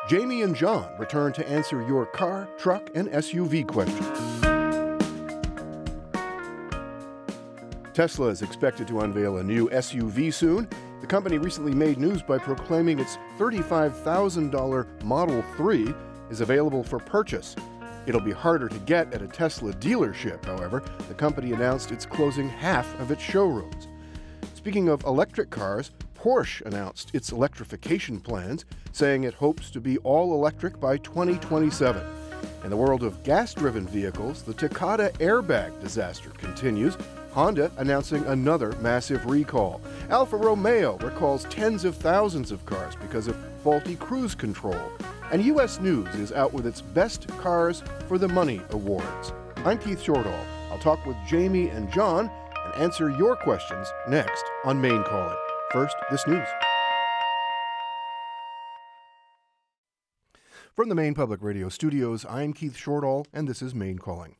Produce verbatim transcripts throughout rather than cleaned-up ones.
Jamie and John return to answer your car, truck, and S U V questions. Tesla is expected to unveil a new S U V soon. The company recently made news by proclaiming its thirty-five thousand dollars Model three is available for purchase. It'll be harder to get at a Tesla dealership, however. The company announced it's closing half of its showrooms. Speaking of electric cars, Porsche announced its electrification plans, saying it hopes to be all electric by twenty twenty-seven. In the world of gas-driven vehicles, the Takata airbag disaster continues. Honda announcing another massive recall. Alfa Romeo recalls tens of thousands of cars because of faulty cruise control. And U S News is out with its Best Cars for the Money Awards. I'm Keith Shortall. I'll talk with Jamie and John and answer your questions next on Maine Calling. First, this news. From the Maine Public Radio studios, I'm Keith Shortall, and this is Maine Calling.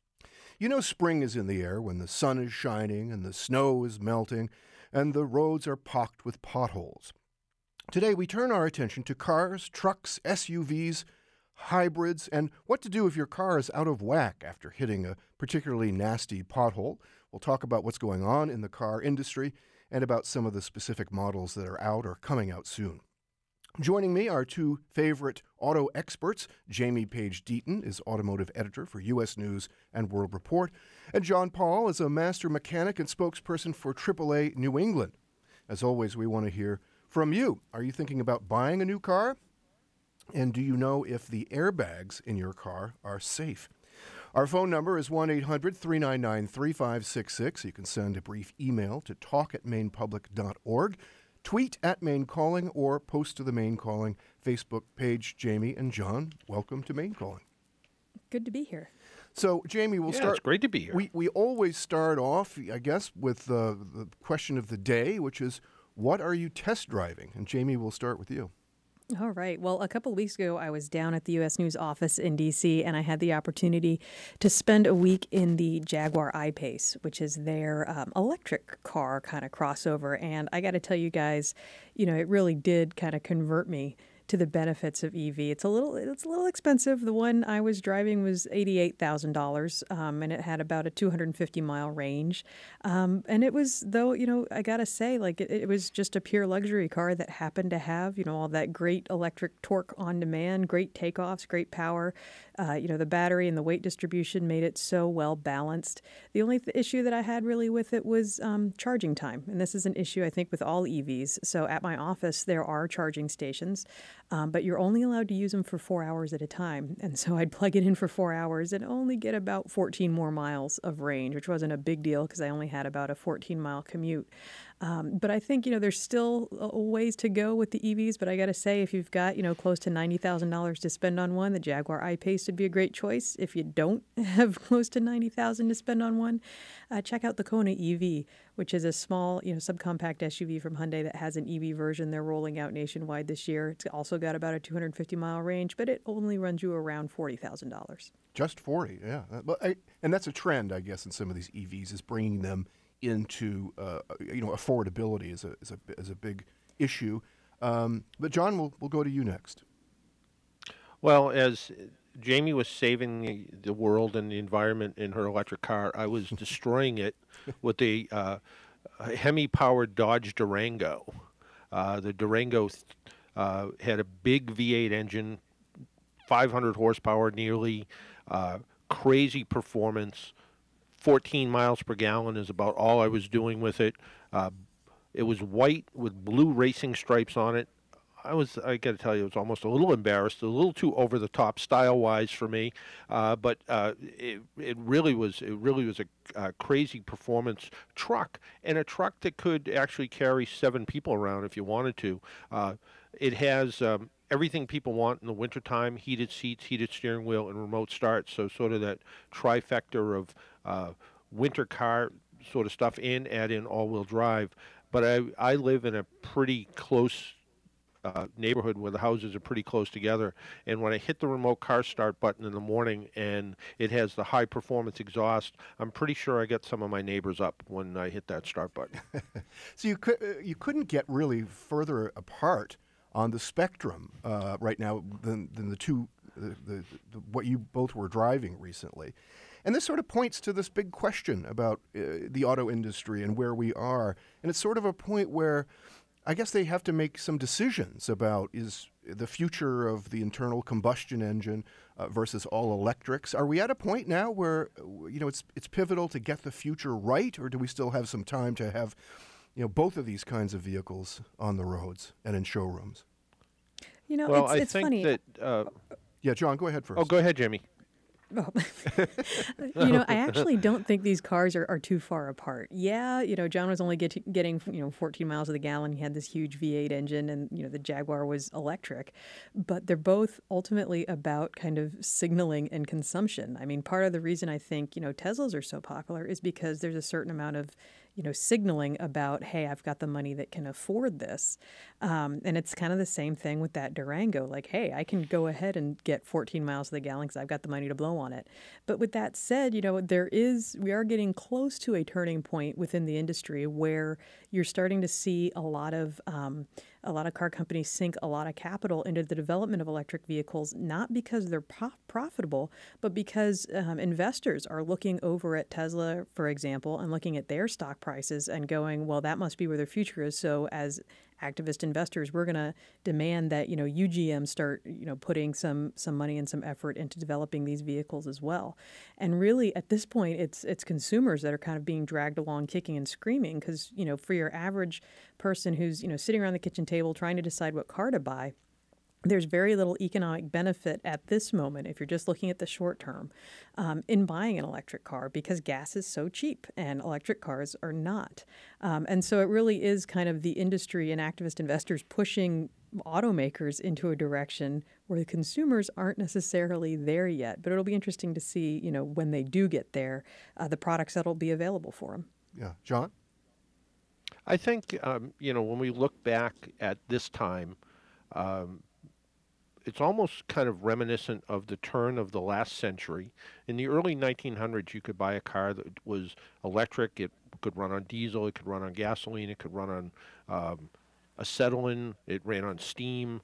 You know spring is in the air when the sun is shining and the snow is melting and the roads are pocked with potholes. Today we turn our attention to cars, trucks, S U Vs, hybrids, and what to do if your car is out of whack after hitting a particularly nasty pothole. We'll talk about what's going on in the car industry and about some of the specific models that are out or coming out soon. Joining me are two favorite auto experts. Jamie Page Deaton is automotive editor for U S News and World Report, and John Paul is a master mechanic and spokesperson for triple A New England. As always, we want to hear from you. Are you thinking about buying a new car? And do you know if the airbags in your car are safe? Our phone number is one eight hundred three nine nine three five six six. You can send a brief email to talk at maine public dot org. Tweet at Maine Calling or post to the Maine Calling Facebook page. Jamie and John, welcome to Maine Calling. Good to be here. So, Jamie, we'll yeah, start. It's great to be here. We we always start off, I guess, with uh, the question of the day, which is, what are you test driving? And Jamie, we'll start with you. All right. Well, a couple of weeks ago, I was down at the U S News office in D C, and I had the opportunity to spend a week in the Jaguar I-Pace, which is their um, electric car kind of crossover. And I got to tell you guys, you know, it really did kind of convert me to the benefits of E V. It's a little it's a little expensive. The one I was driving was eighty-eight thousand dollars, um, and it had about a two hundred fifty mile range. Um, and it was, though, you know, I got to say, like, it, it was just a pure luxury car that happened to have, you know, all that great electric torque on demand, great takeoffs, great power. Uh, you know, the battery and the weight distribution made it so well balanced. The only th- issue that I had really with it was um, charging time. And this is an issue, I think, with all E Vs. So at my office, there are charging stations. Um, but you're only allowed to use them for four hours at a time. And so I'd plug it in for four hours and only get about fourteen more miles of range, which wasn't a big deal because I only had about a fourteen mile commute. Um, but I think, you know, there's still a ways to go with the E Vs. But I got to say, if you've got, you know, close to ninety thousand dollars to spend on one, the Jaguar I-Pace would be a great choice. If you don't have close to ninety thousand dollars to spend on one, uh, check out the Kona E V, which is a small, you know, subcompact S U V from Hyundai that has an E V version they're rolling out nationwide this year. It's also got about a two hundred fifty mile range, but it only runs you around forty thousand dollars. Just forty, yeah. But I, and that's a trend, I guess, in some of these E Vs, is bringing them into, uh, you know, affordability is a is a is a big issue. Um, but John, we'll we'll go to you next. Well, as Jamie was saving the, the world and the environment in her electric car, I was destroying it with a, uh, a Hemi-powered Dodge Durango. Uh, the Durango uh, had a big V eight engine, five hundred horsepower nearly, uh, crazy performance. fourteen miles per gallon is about all I was doing with it. Uh, it was white with blue racing stripes on it. I was, I got to tell you, I was almost a little embarrassed, a little too over the top style-wise for me. Uh, but uh, it it really was it really was a uh, crazy performance truck, and a truck that could actually carry seven people around if you wanted to. Uh, it has um, everything people want in the wintertime: heated seats, heated steering wheel, and remote start. So sort of that trifecta of uh, winter car sort of stuff, and add in all-wheel drive. But I I live in a pretty close Uh, neighborhood where the houses are pretty close together, and when I hit the remote car start button in the morning and it has the high performance exhaust, I'm pretty sure I get some of my neighbors up when I hit that start button. So you could uh, you couldn't get really further apart on the spectrum uh, right now than, than the two, the, the, the, what you both were driving recently. And this sort of points to this big question about uh, the auto industry and where we are. And it's sort of a point where I guess they have to make some decisions about is the future of the internal combustion engine uh, versus all electrics. Are we at a point now where, you know, it's it's pivotal to get the future right, or do we still have some time to have, you know, both of these kinds of vehicles on the roads and in showrooms? You know, Well, it's, I it's think funny. that. Uh, Yeah, John, go ahead first. oh, go ahead, Jamie. Oh. You know, I actually don't think these cars are, are too far apart. Yeah, you know, John was only get, getting, you know, fourteen miles to the gallon. He had this huge V eight engine and, you know, the Jaguar was electric. But they're both ultimately about kind of signaling and consumption. I mean, part of the reason I think, you know, Teslas are so popular is because there's a certain amount of, you know, signaling about, hey, I've got the money that can afford this. Um, and it's kind of the same thing with that Durango. Like, hey, I can go ahead and get fourteen miles to the gallon because I've got the money to blow on it. But with that said, you know, there is, we are getting close to a turning point within the industry where you're starting to see a lot of, um, a lot of car companies sink a lot of capital into the development of electric vehicles, not because they're pro- profitable, but because um, investors are looking over at Tesla, for example, and looking at their stock prices and going, well, that must be where their future is. So as activist investors, we're going to demand that, you know, U G M start, you know, putting some some money and some effort into developing these vehicles as well. And really, at this point, it's it's consumers that are kind of being dragged along, kicking and screaming, because, you know, for your average person who's, you know, sitting around the kitchen table trying to decide what car to buy, there's very little economic benefit at this moment, if you're just looking at the short term, um, in buying an electric car because gas is so cheap and electric cars are not. Um, and so it really is kind of the industry and activist investors pushing automakers into a direction where the consumers aren't necessarily there yet. But it'll be interesting to see, you know, when they do get there, uh, the products that'll be available for them. Yeah, John? I think, um, you know, when we look back at this time, um, it's almost kind of reminiscent of the turn of the last century. In the early nineteen hundreds, you could buy a car that was electric. It could run on diesel. It could run on gasoline. It could run on um, acetylene. It ran on steam.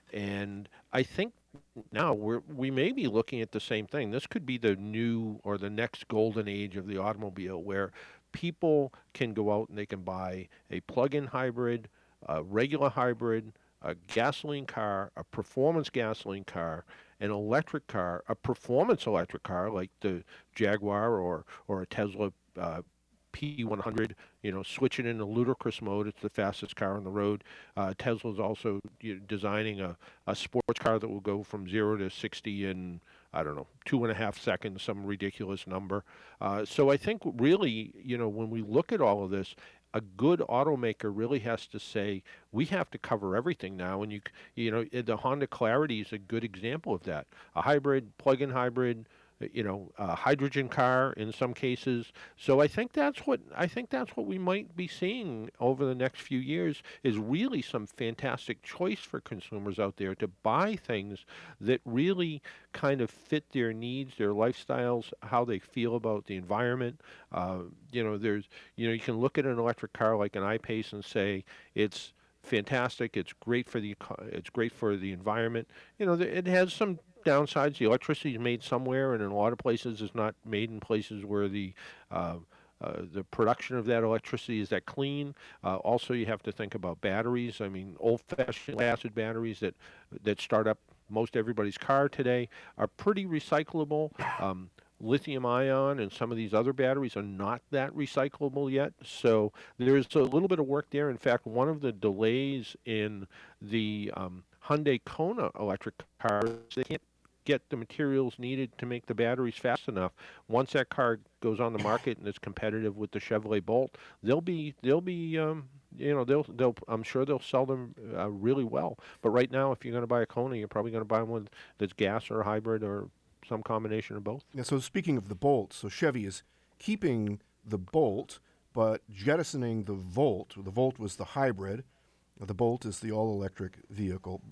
And I think now we're, we may be looking at the same thing. This could be the new or the next golden age of the automobile where people can go out and they can buy a plug-in hybrid, a regular hybrid, a gasoline car, a performance gasoline car, an electric car, a performance electric car like the Jaguar or or a Tesla uh, P one hundred, you know, switch it into ludicrous mode. It's the fastest car on the road. Uh, Tesla's also you know, designing a, a sports car that will go from zero to sixty in, I don't know, two and a half seconds, some ridiculous number. Uh, so I think really, you know, when we look at all of this, a good automaker really has to say, we have to cover everything now. And, you you know, the Honda Clarity is a good example of that. A hybrid, plug-in hybrid, you know, a hydrogen car in some cases. So I think that's what I think that's what we might be seeing over the next few years is really some fantastic choice for consumers out there to buy things that really kind of fit their needs, their lifestyles, how they feel about the environment. Uh, you know, there's you know, you can look at an electric car like an I-Pace and say it's fantastic. It's great for the it's great for the environment. You know, it has some downsides. The electricity is made somewhere, and in a lot of places, it's not made in places where the uh, uh, the production of that electricity is that clean. Uh, also, you have to think about batteries. I mean, old-fashioned acid batteries that that start up most everybody's car today are pretty recyclable. Um, lithium ion and some of these other batteries are not that recyclable yet. So there's a little bit of work there. In fact, one of the delays in the um, Hyundai Kona electric cars, they can't get the materials needed to make the batteries fast enough. Once that car goes on the market and is competitive with the Chevrolet Bolt, they'll be they'll be um, you know they'll they'll I'm sure they'll sell them uh, really well. But right now, if you're going to buy a Kona, you're probably going to buy one that's gas or hybrid or some combination of both. Yeah, so speaking of the Bolt, so Chevy is keeping the Bolt, but jettisoning the Volt. The Volt was the hybrid. The Bolt is the all-electric vehicle.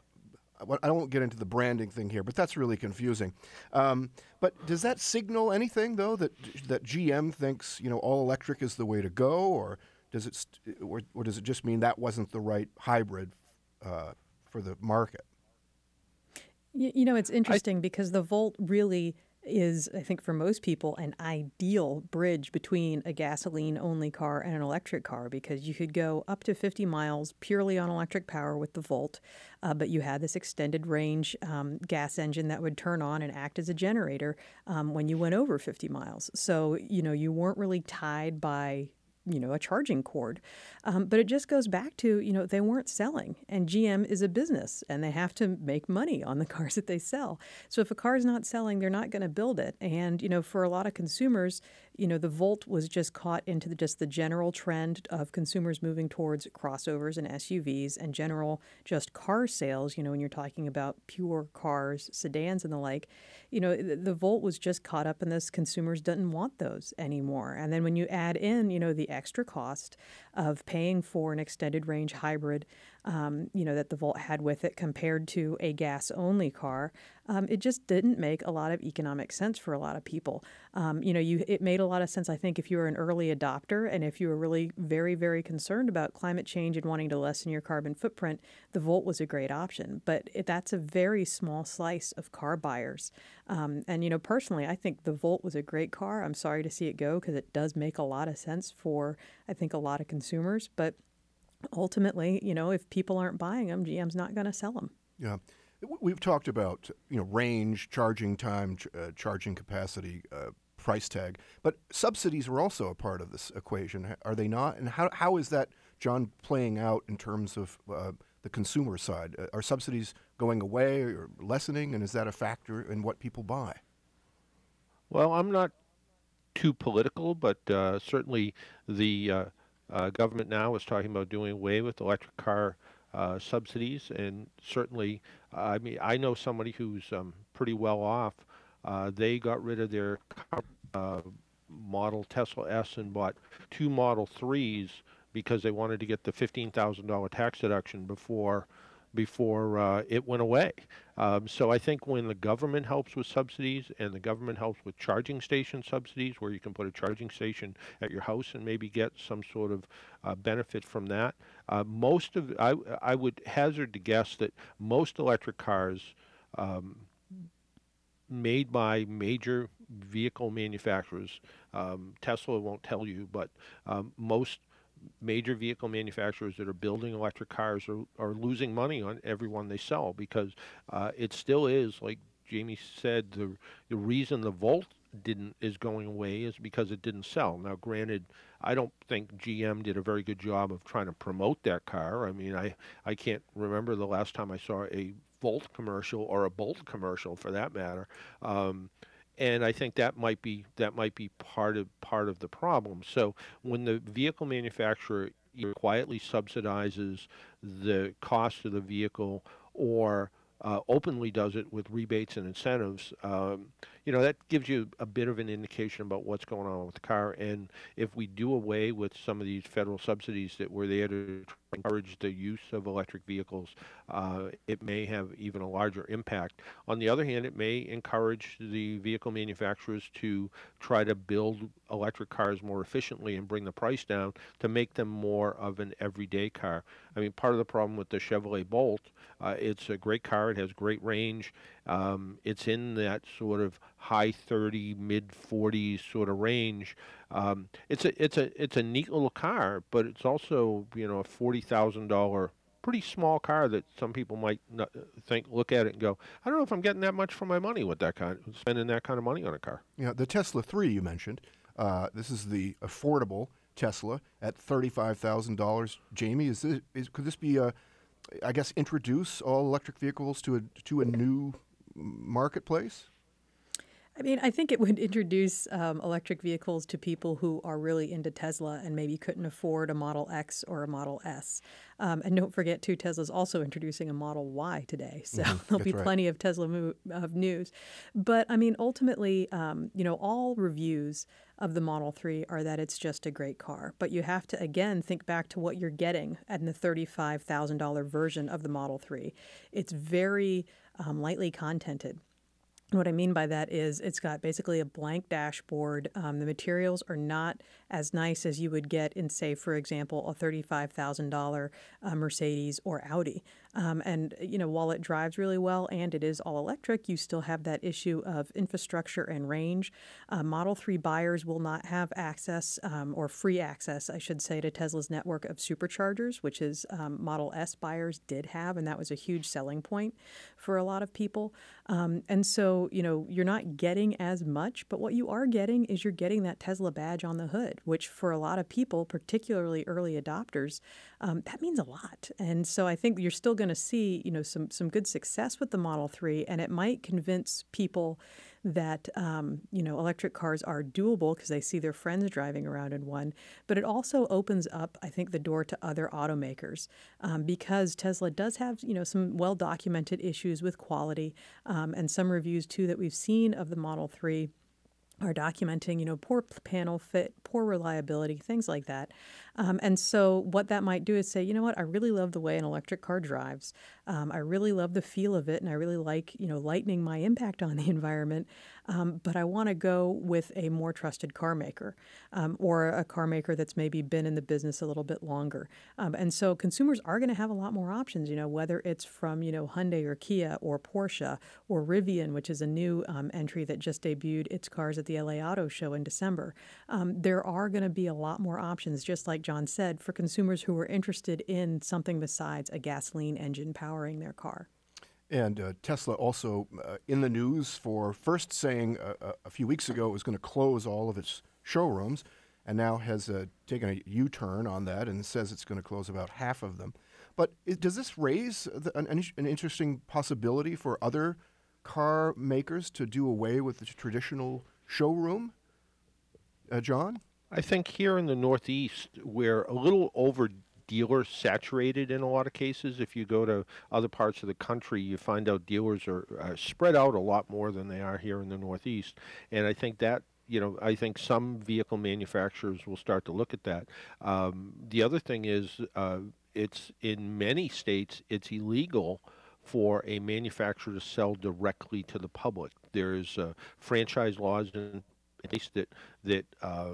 I won't get into the branding thing here, but that's really confusing. Um, but does that signal anything, though, that that G M thinks you know all electric is the way to go, or does it, st- or, or does it just mean that wasn't the right hybrid uh, for the market. You, you know, it's interesting because the Volt really is, I think, for most people, an ideal bridge between a gasoline-only car and an electric car, because you could go up to fifty miles purely on electric power with the Volt, uh, but you had this extended range um, gas engine that would turn on and act as a generator um, when you went over fifty miles. So, you know, you weren't really tied by you know, a charging cord. Um, but it just goes back to, you know, they weren't selling. And G M is a business and they have to make money on the cars that they sell. So if a car is not selling, they're not going to build it. And, you know, for a lot of consumers, you know, the Volt was just caught into the, just the general trend of consumers moving towards crossovers and S U Vs and general just car sales. You know, when you're talking about pure cars, sedans and the like, you know, the, the Volt was just caught up in this. Consumers didn't want those anymore. And then when you add in, you know, the extra cost of paying for an extended range hybrid, um, you know, that the Volt had with it compared to a gas-only car, um, it just didn't make a lot of economic sense for a lot of people. Um, you know, you it made a lot of sense, I think, if you were an early adopter and if you were really very, very concerned about climate change and wanting to lessen your carbon footprint, the Volt was a great option. But it, that's a very small slice of car buyers. Um, and, you know, personally, I think the Volt was a great car. I'm sorry to see it go because it does make a lot of sense for, I think, a lot of consumers. But ultimately, you know, if people aren't buying them, G M's not going to sell them. Yeah. We've talked about, you know, range, charging time, ch- uh, charging capacity, uh, price tag, but subsidies were also a part of this equation, are they not? And how how is that, John, playing out in terms of uh, the consumer side? Uh, are subsidies going away or lessening, and is that a factor in what people buy? Well, I'm not too political, but uh, certainly the uh, uh, government now is talking about doing away with electric car uh, subsidies, and certainly, uh, I mean, I know somebody who's um, pretty well off. Uh, they got rid of their uh, model Tesla S and bought two Model threes because they wanted to get the fifteen thousand dollars tax deduction before before uh, it went away. Um, so I think when the government helps with subsidies and the government helps with charging station subsidies, where you can put a charging station at your house and maybe get some sort of uh, benefit from that, uh, most of I I would hazard to guess that most electric cars um, made by major vehicle manufacturers, um, Tesla won't tell you, but um, most major vehicle manufacturers that are building electric cars are, are losing money on every one they sell, because uh, it still is, like Jamie said, the the reason the Volt didn't is going away is because it didn't sell. Now, granted, I don't think G M did a very good job of trying to promote that car. I mean, I, I can't remember the last time I saw a Volt commercial or a Bolt commercial, for that matter. Um, And I think that might be that might be part of part of the problem. So when the vehicle manufacturer either quietly subsidizes the cost of the vehicle or uh, openly does it with rebates and incentives, um, you know, that gives you a bit of an indication about what's going on with the car. And if we do away with some of these federal subsidies that were there to encourage the use of electric vehicles, uh, it may have even a larger impact. On the other hand, it may encourage the vehicle manufacturers to try to build electric cars more efficiently and bring the price down to make them more of an everyday car. I mean, part of the problem with the Chevrolet Bolt, uh, it's a great car, it has great range, um, it's in that sort of high thirty, mid forties sort of range. Um, it's a it's a it's a neat little car, but it's also, you know, a forty thousand dollar pretty small car that some people might not think look at it and go, I don't know if I'm getting that much for my money with that kind, spending that kind of money on a car. Yeah, the Tesla three you mentioned. Uh, this is the affordable Tesla at thirty-five thousand dollars. Jamie, is this is could this be a, I guess, introduce all electric vehicles to a to a new marketplace? I mean, I think it would introduce um, electric vehicles to people who are really into Tesla and maybe couldn't afford a Model X or a Model S. Um, and don't forget, too, Tesla's also introducing a Model Y today. So Mm-hmm. there'll That's be right. plenty of Tesla mo- of news. But, I mean, ultimately, um, you know, all reviews of the Model three are that it's just a great car. But you have to, again, think back to what you're getting in the thirty-five thousand dollars version of the Model three. It's very um, lightly contented. What I mean by that is it's got basically a blank dashboard. Um, the materials are not as nice as you would get in, say, for example, a thirty-five thousand dollars uh, Mercedes or Audi. Um, and, you know, while it drives really well and it is all electric, you still have that issue of infrastructure and range. Uh, Model three buyers will not have access um, or free access, I should say, to Tesla's network of superchargers, which is um, Model S buyers did have, and that was a huge selling point for a lot of people. Um, and so, you know, you're not getting as much, but what you are getting is you're getting that Tesla badge on the hood, which for a lot of people, particularly early adopters, um, that means a lot. And so I think you're still going to see, you know, some some good success with the Model three, and it might convince people that, um, you know, electric cars are doable because they see their friends driving around in one. But it also opens up, I think, the door to other automakers um, because Tesla does have, you know, some well-documented issues with quality um, and some reviews, too, that we've seen of the Model three are documenting, you know, poor panel fit, poor reliability, things like that. Um, and so what that might do is say, you know what, I really love the way an electric car drives. Um, I really love the feel of it, and I really like, you know, lightening my impact on the environment. Um, but I want to go with a more trusted car maker um, or a car maker that's maybe been in the business a little bit longer. Um, and so consumers are going to have a lot more options, you know, whether it's from, you know, Hyundai or Kia or Porsche or Rivian, which is a new um, entry that just debuted its cars at the L A Auto Show in December. Um, there are going to be a lot more options, just like John said, for consumers who are interested in something besides a gasoline engine powering their car. And uh, Tesla also uh, in the news for first saying uh, a few weeks ago it was going to close all of its showrooms, and now has uh, taken a U-turn on that and says it's going to close about half of them. But it, does this raise the, an, an interesting possibility for other car makers to do away with the traditional showroom? Uh, John? I think here in the Northeast, we're a little over dealer saturated in a lot of cases. If you go to other parts of the country, you find out dealers are, are spread out a lot more than they are here in the Northeast. And I think that, you know, I think some vehicle manufacturers will start to look at that. Um, the other thing is, uh, it's in many states, it's illegal for a manufacturer to sell directly to the public. There's uh, franchise laws in place that that uh,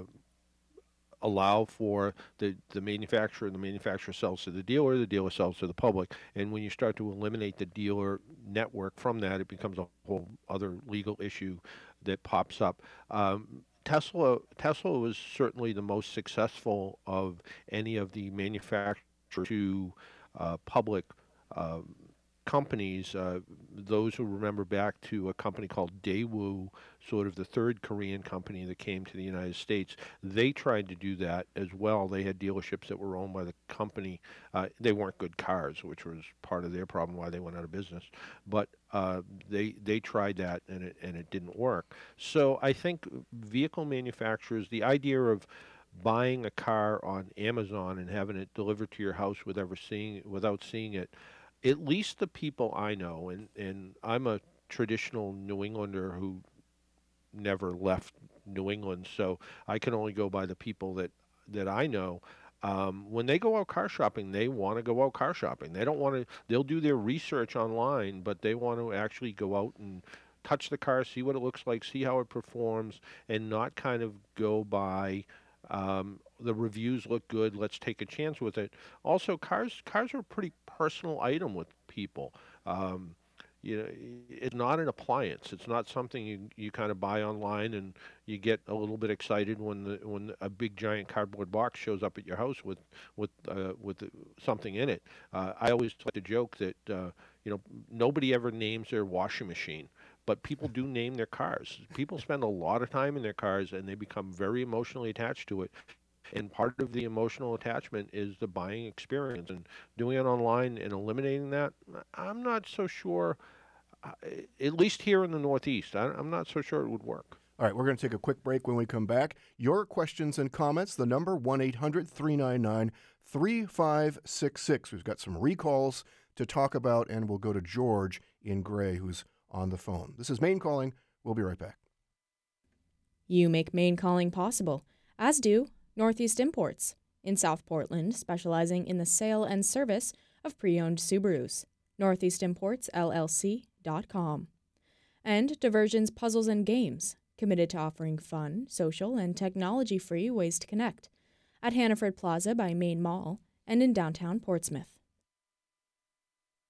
allow for the, the manufacturer, and the manufacturer sells to the dealer, the dealer sells to the public. And when you start to eliminate the dealer network from that, it becomes a whole other legal issue that pops up. Um, Tesla Tesla was certainly the most successful of any of the manufacturer to uh, public uh, companies. Uh, those who remember back to a company called Daewoo, sort of the third Korean company that came to the United States, they tried to do that as well. They had dealerships that were owned by the company. Uh, they weren't good cars, which was part of their problem why they went out of business. But uh, they they tried that and it and it didn't work. So I think vehicle manufacturers, the idea of buying a car on Amazon and having it delivered to your house without ever seeing it, without seeing it, at least the people I know, and, and I'm a traditional New Englander who never left New England, so I can only go by the people that, that I know. Um, when they go out car shopping, they want to go out car shopping. They don't want to, they'll do their research online, but they want to actually go out and touch the car, see what it looks like, see how it performs, and not kind of go by Um, the reviews look good, let's take a chance with it. Also, cars cars are a pretty personal item with people. Um, you know, it's not an appliance. It's not something you, you kind of buy online and you get a little bit excited when the when a big giant cardboard box shows up at your house with with uh, with something in it. Uh, I always like to joke that uh, you know nobody ever names their washing machine, but people do name their cars. People spend a lot of time in their cars and they become very emotionally attached to it. And part of the emotional attachment is the buying experience. And doing it online and eliminating that, I'm not so sure, uh, at least here in the Northeast, I, I'm not so sure it would work. All right, we're going to take a quick break. When we come back, your questions and comments, the number one eight hundred three nine nine three five six six. We've got some recalls to talk about, and we'll go to George in Gray, who's on the phone. This is Maine Calling. We'll be right back. You make Maine Calling possible, as do Northeast Imports, in South Portland, specializing in the sale and service of pre-owned Subarus. Northeast Imports L L C dot com. And Diversions Puzzles and Games, committed to offering fun, social, and technology-free ways to connect, at Hannaford Plaza by Main Mall and in downtown Portsmouth.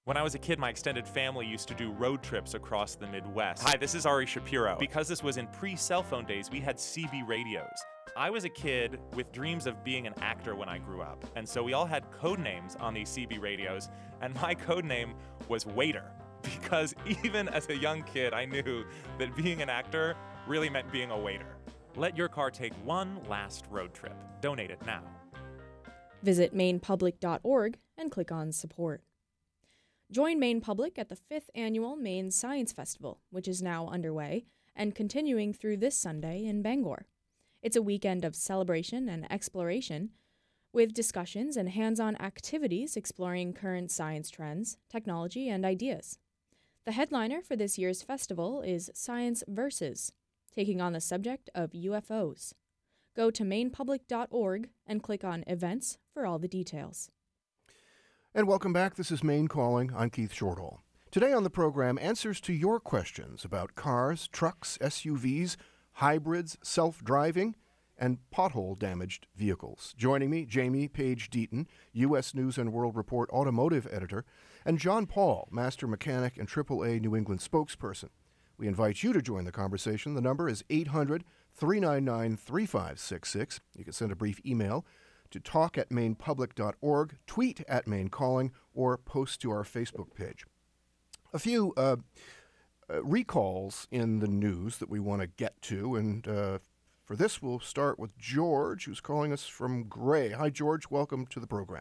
When I was a kid, my extended family used to do road trips across the Midwest. Hi, this is Ari Shapiro. Because this was in pre-cell phone days, we had C B radios. I was a kid with dreams of being an actor when I grew up, and so we all had code names on these C B radios, and my code name was Waiter, because even as a young kid, I knew that being an actor really meant being a waiter. Let your car take one last road trip. Donate it now. Visit maine public dot org and click on Support. Join Maine Public at the fifth Annual Maine Science Festival, which is now underway and continuing through this Sunday in Bangor. It's a weekend of celebration and exploration, with discussions and hands-on activities exploring current science trends, technology, and ideas. The headliner for this year's festival is Science Versus, taking on the subject of U F Os. Go to maine public dot org and click on Events for all the details. And welcome back. This is Maine Calling. I'm Keith Shortall. Today on the program, answers to your questions about cars, trucks, S U Vs, hybrids, self-driving, and pothole-damaged vehicles. Joining me, Jamie Page Deaton, U S News and World Report automotive editor, and John Paul, master mechanic and triple A New England spokesperson. We invite you to join the conversation. The number is eight hundred, three nine nine, three five six six. You can send a brief email to talk at maine public dot org, tweet at Maine Calling, or post to our Facebook page. A few uh, uh, recalls in the news that we want to get to, and uh, for this we'll start with George, who's calling us from Gray. Hi, George. Welcome to the program.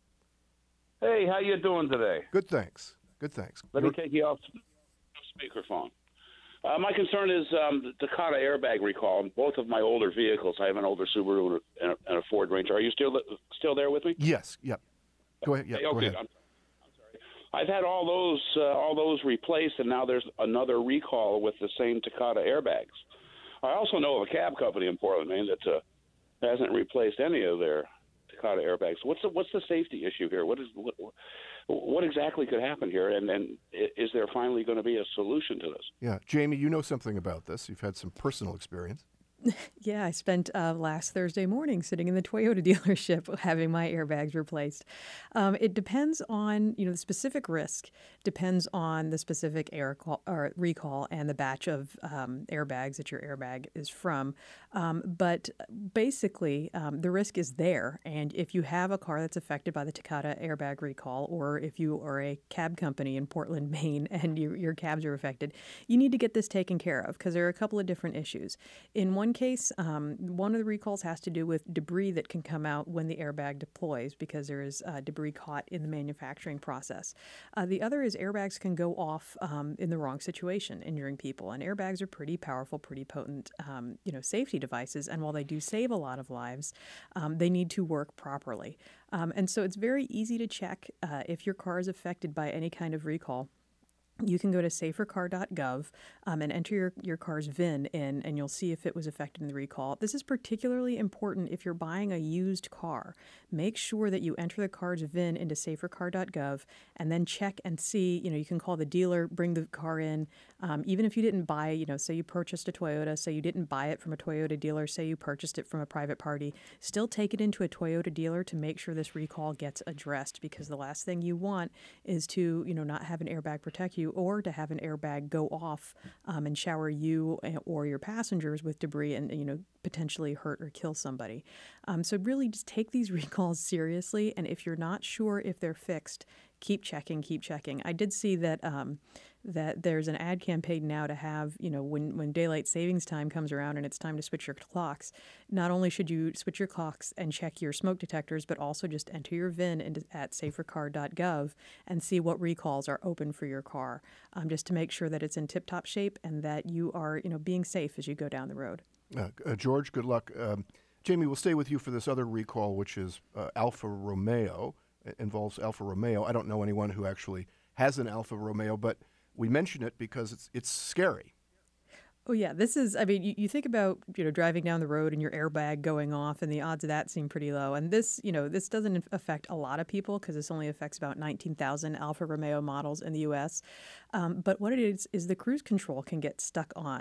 Hey, how you doing today? Good, thanks. Good, thanks. Let You're... me take you off speakerphone. Uh, my concern is um, the Takata airbag recall. Both of my older vehicles, I have an older Subaru and a, and a Ford Ranger. Are you still still there with me? Yes. Yep. Go ahead. Yep, okay. Go ahead. I'm, I'm sorry. I've had all those uh, all those replaced, and now there's another recall with the same Takata airbags. I also know of a cab company in Portland, Maine, that uh, hasn't replaced any of their Takata airbags. What's the what's the safety issue here? What is what, what exactly could happen here? And and is there finally going to be a solution to this? Yeah, Jamie, you know something about this. You've had some personal experience. Yeah, I spent uh, last Thursday morning sitting in the Toyota dealership having my airbags replaced. Um, it depends on, you know, the specific risk depends on the specific air call, or recall and the batch of um, airbags that your airbag is from. Um, but basically, um, the risk is there. And if you have a car that's affected by the Takata airbag recall, or if you are a cab company in Portland, Maine, and you, your cabs are affected, you need to get this taken care of because there are a couple of different issues. In one case, um, one of the recalls has to do with debris that can come out when the airbag deploys because there is uh, debris caught in the manufacturing process. Uh, the other is airbags can go off um, in the wrong situation, injuring people. And airbags are pretty powerful, pretty potent, um, you know, safety devices. And while they do save a lot of lives, um, they need to work properly. Um, and so it's very easy to check uh, if your car is affected by any kind of recall. You can go to safer car dot gov um, and enter your, your car's V I N in, and you'll see if it was affected in the recall. This is particularly important if you're buying a used car. Make sure that you enter the car's V I N into safer car dot gov and then check and see, you know, you can call the dealer, bring the car in. Um, even if you didn't buy, you know, say you purchased a Toyota, say you didn't buy it from a Toyota dealer, say you purchased it from a private party, still take it into a Toyota dealer to make sure this recall gets addressed, because the last thing you want is to, you know, not have an airbag protect you, or to have an airbag go off um, and shower you or your passengers with debris and, you know, potentially hurt or kill somebody. Um, so really just take these recalls seriously, and if you're not sure if they're fixed, keep checking, keep checking. I did see that um, that there's an ad campaign now to have, you know, when, when daylight savings time comes around and it's time to switch your clocks, not only should you switch your clocks and check your smoke detectors, but also just enter your V I N into, at safer car dot gov and see what recalls are open for your car, um, just to make sure that it's in tip-top shape and that you are, you know, being safe as you go down the road. Uh, uh, George, good luck. Um, Jamie, we'll stay with you for this other recall, which is uh, Alfa Romeo. It involves Alfa Romeo. I don't know anyone who actually has an Alfa Romeo, but we mention it because it's it's scary. Oh, yeah. This is, I mean, you, you think about, you know, driving down the road and your airbag going off, and the odds of that seem pretty low. And this, you know, this doesn't affect a lot of people because this only affects about nineteen thousand Alfa Romeo models in the U S. Um, but what it is, is the cruise control can get stuck on.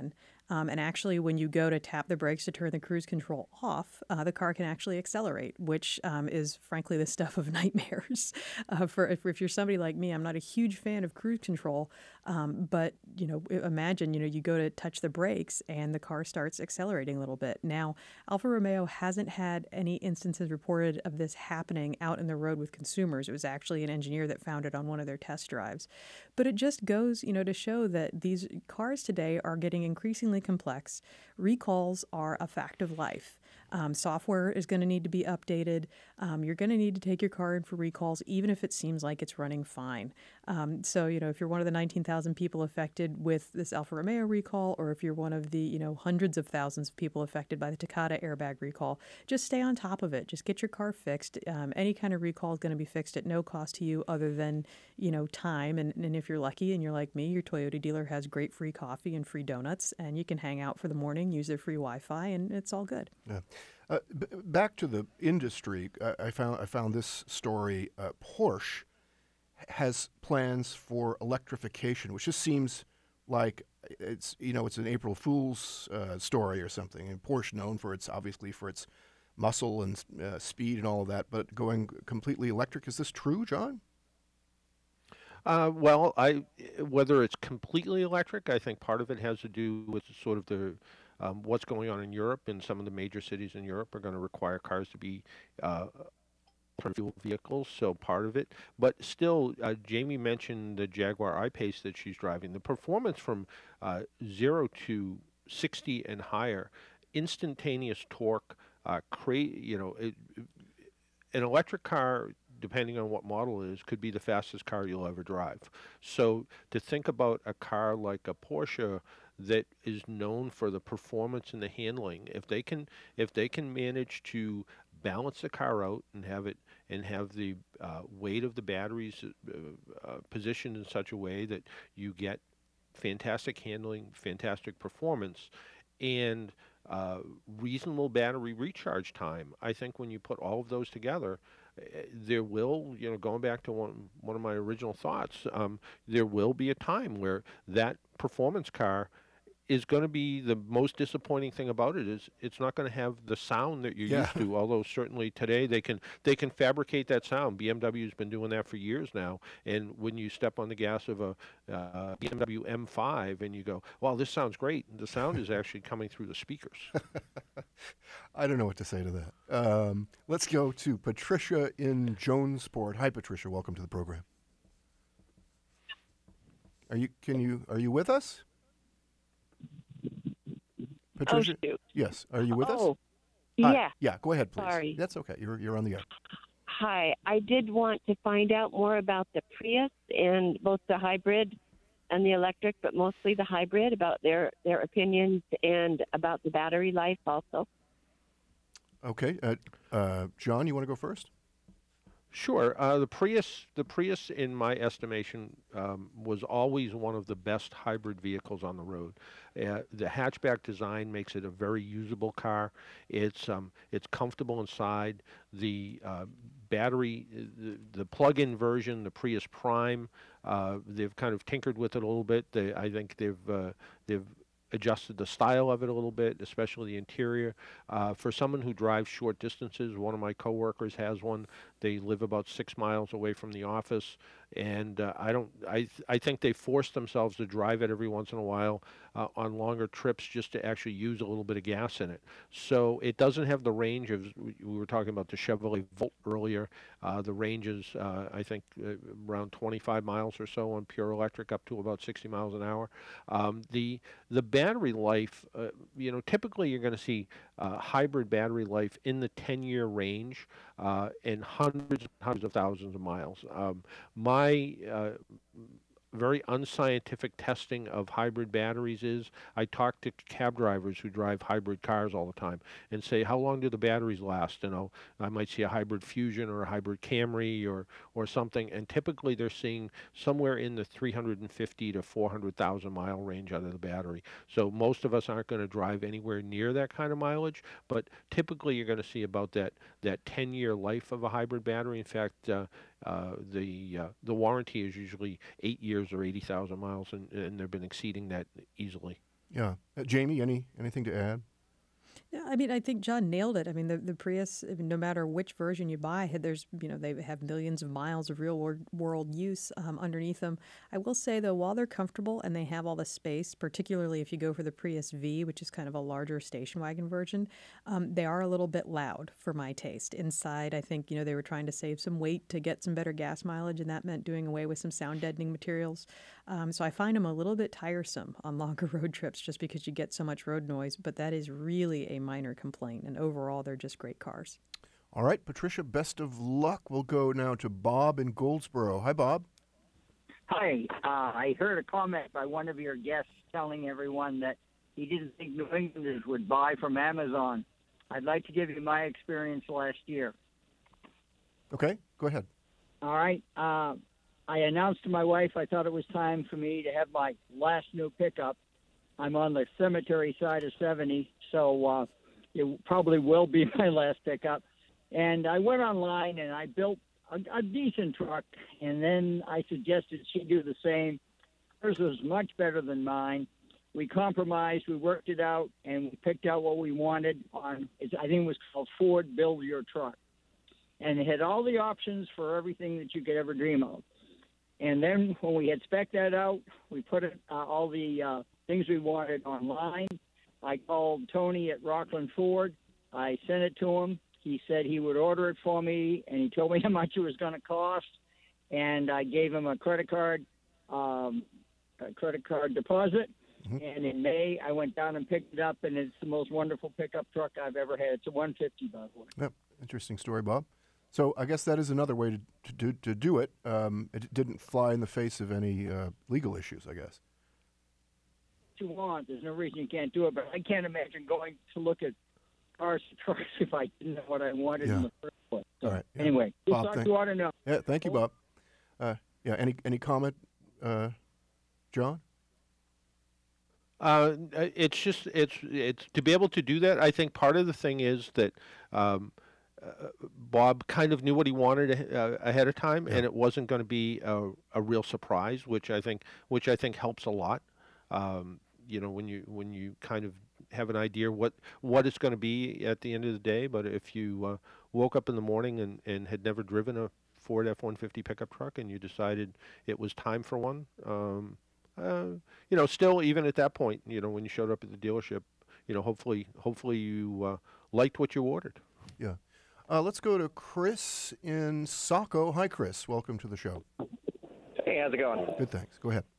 Um, and actually, when you go to tap the brakes to turn the cruise control off, uh, the car can actually accelerate, which um, is frankly the stuff of nightmares. Uh, for if, if you're somebody like me, I'm not a huge fan of cruise control, um, but you know, imagine you know you go to touch the brakes and the car starts accelerating a little bit. Now, Alfa Romeo hasn't had any instances reported of this happening out in the road with consumers. It was actually an engineer that found it on one of their test drives. But it just goes, you know, to show that these cars today are getting increasingly complex. Recalls are a fact of life. Um, software is going to need to be updated. Um, you're going to need to take your car in for recalls, even if it seems like it's running fine. Um, so, you know, if you're one of the nineteen thousand people affected with this Alfa Romeo recall, or if you're one of the, you know, hundreds of thousands of people affected by the Takata airbag recall, just stay on top of it. Just get your car fixed. Um, any kind of recall is going to be fixed at no cost to you other than, you know, time. And, and if you're lucky and you're like me, your Toyota dealer has great free coffee and free donuts, and you can hang out for the morning, use their free Wi-Fi, and it's all good. Yeah. Uh, b- back to the industry, uh, I found I found this story. Uh, Porsche has plans for electrification, which just seems like it's you know it's an April Fool's uh, story or something. And Porsche, known for its obviously for its muscle and uh, speed and all of that, but going completely electric. Is this true, John? Uh, well, I whether it's completely electric, I think part of it has to do with sort of the um, what's going on in Europe. And some of the major cities in Europe are going to require cars to be uh, fuel vehicles, so part of it. But still, uh, Jamie mentioned the Jaguar I-Pace that she's driving. The performance from uh, zero to sixty and higher, instantaneous torque, uh, cra- you know, it, an electric car, depending on what model it is, could be the fastest car you'll ever drive. So to think about a car like a Porsche that is known for the performance and the handling, if they can, if they can manage to balance the car out and have it and have the uh, weight of the batteries uh, uh, positioned in such a way that you get fantastic handling, fantastic performance, and uh, reasonable battery recharge time. I think when you put all of those together, uh, there will, you know, going back to one one of my original thoughts, um, there will be a time where that performance car is going to be the most disappointing thing about it is it's not going to have the sound that you're Yeah. used to. Although certainly today they can they can fabricate that sound. B M W's been doing that for years now. And when you step on the gas of a uh, B M W M five and you go, "Well, this sounds great," the sound is actually coming through the speakers. I don't know what to say to that. Um, let's go to Patricia in Jonesport. Hi, Patricia. Welcome to the program. Are you? Can you? Are you with us? Patricia? Oh, shoot. Yes. Are you with us? Oh, Hi. yeah. Yeah, go ahead, please. Sorry. That's okay. You're, you're on the air. Hi. I did want to find out more about the Prius and both the hybrid and the electric, but mostly the hybrid, about their, their opinions and about the battery life also. Okay. Uh, uh, John, you want to go first? Sure. Uh, the Prius, the Prius, in my estimation, um, was always one of the best hybrid vehicles on the road. Uh, the hatchback design makes it a very usable car. It's um, it's comfortable inside. The uh, battery, the, the plug-in version, the Prius Prime, uh, they've kind of tinkered with it a little bit. They, I think they've uh, they've adjusted the style of it a little bit, especially the interior. Uh, for someone who drives short distances, one of my coworkers has one. They live about six miles away from the office, and uh, I don't. I th- I think they force themselves to drive it every once in a while uh, on longer trips just to actually use a little bit of gas in it. So it doesn't have the range of. We were talking about the Chevrolet Volt earlier. Uh, the range is, uh, I think, uh, around twenty-five miles or so on pure electric, up to about sixty miles an hour. Um, the the battery life, uh, you know, typically you're going to see uh, hybrid battery life in the ten-year range uh, and hundreds, hundreds of thousands of miles. Um, my uh, very unscientific testing of hybrid batteries is I talk to cab drivers who drive hybrid cars all the time and say, how long do the batteries last? You know, I might see a hybrid Fusion or a hybrid Camry or or something, and typically they're seeing somewhere in the three hundred fifty to four hundred thousand mile range out of the battery. So most of us aren't going to drive anywhere near that kind of mileage, but typically you're going to see about that that ten-year life of a hybrid battery. In fact, uh, uh, the uh, the warranty is usually eight years or eighty thousand miles, and, and they've been exceeding that easily. Yeah. Uh, Jamie, any anything to add? Yeah, I mean, I think John nailed it. I mean, the, the Prius, I mean, no matter which version you buy, there's, you know, they have millions of miles of real world, world use um, underneath them. I will say, though, while they're comfortable and they have all the space, particularly if you go for the Prius V, which is kind of a larger station wagon version, um, they are a little bit loud for my taste. Inside, I think, you know, they were trying to save some weight to get some better gas mileage, and that meant doing away with some sound deadening materials. Um, so I find them a little bit tiresome on longer road trips just because you get so much road noise, but that is really a minor complaint, and overall they're just great cars. All right, Patricia, best of luck. We'll go now to Bob in Goldsboro. Hi, Bob. Hi. Uh, I heard a comment by one of your guests telling everyone that he didn't think New Englanders would buy from Amazon. I'd like to give you my experience last year. Okay, go ahead. All right. Uh, I announced to my wife I thought it was time for me to have my last new pickup. I'm on the cemetery side of seventy, so uh, it probably will be my last pickup. And I went online and I built a, a decent truck, and then I suggested she do the same. Hers was much better than mine. We compromised, we worked it out, and we picked out what we wanted on, I think it was called Ford Build Your Truck. And it had all the options for everything that you could ever dream of. And then when we had spec'd that out, we put it, uh, all the uh, things we wanted online. I called Tony at Rockland Ford. I sent it to him. He said he would order it for me, and he told me how much it was going to cost. And I gave him a credit card, um, a credit card deposit. Mm-hmm. And in May, I went down and picked it up, and it's the most wonderful pickup truck I've ever had. It's a one fifty, by the way. Yep, interesting story, Bob. So I guess that is another way to to do, to do it. Um, it didn't fly in the face of any uh, legal issues, I guess. What you want? There's no reason you can't do it, but I can't imagine going to look at cars and trucks if I didn't know what I wanted yeah. in the first place. So, all right. Yeah. Anyway, we'll Bob, talk thank, to you know. Yeah, thank you, Bob. Uh, yeah, any any comment, uh, John? Uh, it's just it's it's to be able to do that. I think part of the thing is that um, uh, Bob kind of knew what he wanted uh, ahead of time, yeah. and it wasn't going to be a, a real surprise, which I think which I think helps a lot. Um, you know, when you when you kind of have an idea what what it's going to be at the end of the day. But if you uh, woke up in the morning and, and had never driven a Ford F one fifty pickup truck and you decided it was time for one. Um, Uh, you know, still, even at that point, you know, when you showed up at the dealership, you know, hopefully, hopefully you uh, liked what you ordered. Yeah. Uh, let's go to Chris in Saco. Hi, Chris. Welcome to the show. Hey, how's it going? Good, thanks. Go ahead.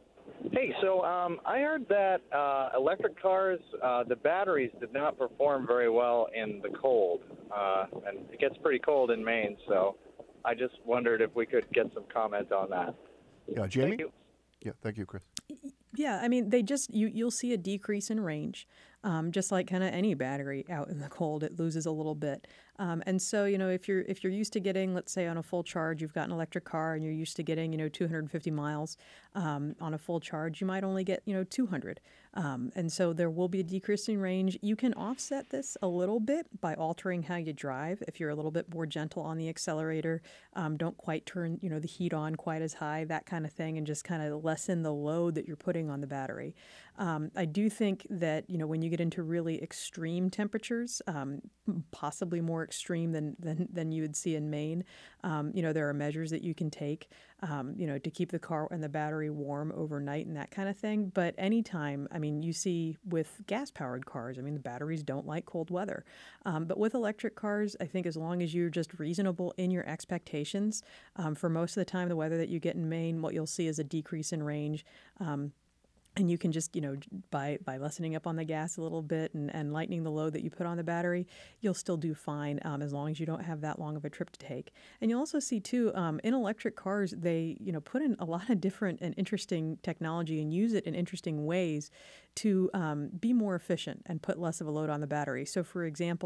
Hey, so um, I heard that uh, electric cars, uh, the batteries did not perform very well in the cold, uh, and it gets pretty cold in Maine, so I just wondered if we could get some comment on that. Yeah, Jamie? Thank you. Yeah, thank you, Chris. Yeah, I mean, they just you you'll see a decrease in range, um, just like kind of any battery out in the cold, it loses a little bit. Um, and so, you know, if you're if you're used to getting, let's say, on a full charge, you've got an electric car, and you're used to getting, you know, two hundred fifty miles um, on a full charge, you might only get, you know, two hundred. Um, and so there will be a decrease in range. You can offset this a little bit by altering how you drive. If you're a little bit more gentle on the accelerator, um, don't quite turn, you know, the heat on quite as high, that kind of thing, and just kind of lessen the load that you're putting on the battery. Um, I do think that, you know, when you get into really extreme temperatures, um, possibly more extreme than, than, than you would see in Maine, um, you know, there are measures that you can take, um, you know, to keep the car and the battery warm overnight and that kind of thing. But anytime, I mean, you see with gas-powered cars, I mean, the batteries don't like cold weather. Um, but with electric cars, I think as long as you're just reasonable in your expectations, um, for most of the time, the weather that you get in Maine, what you'll see is a decrease in range. Um, And you can just, you know, by, by lessening up on the gas a little bit and, and lightening the load that you put on the battery, you'll still do fine um, as long as you don't have that long of a trip to take. And you'll also see, too, um, in electric cars, they, you know, put in a lot of different and interesting technology and use it in interesting ways to um, be more efficient and put less of a load on the battery. So, for example,